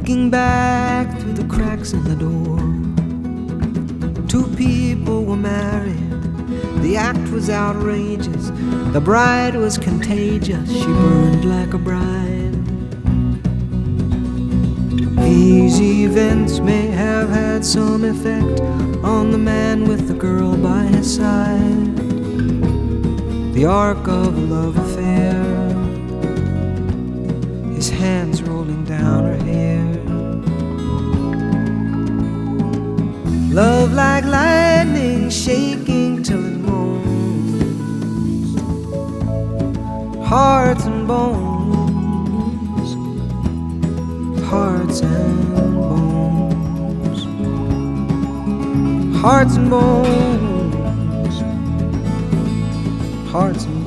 Looking back through the cracks in the door, two people were married. The act was outrageous. The bride was contagious. She burned like a bride. These events may have had some effect on the man with the girl by his side. The arc of a love affair, his hands rolling down her hair. Love like lightning shaking till it moans. Hearts and bones, hearts and bones, hearts and bones, hearts and bones.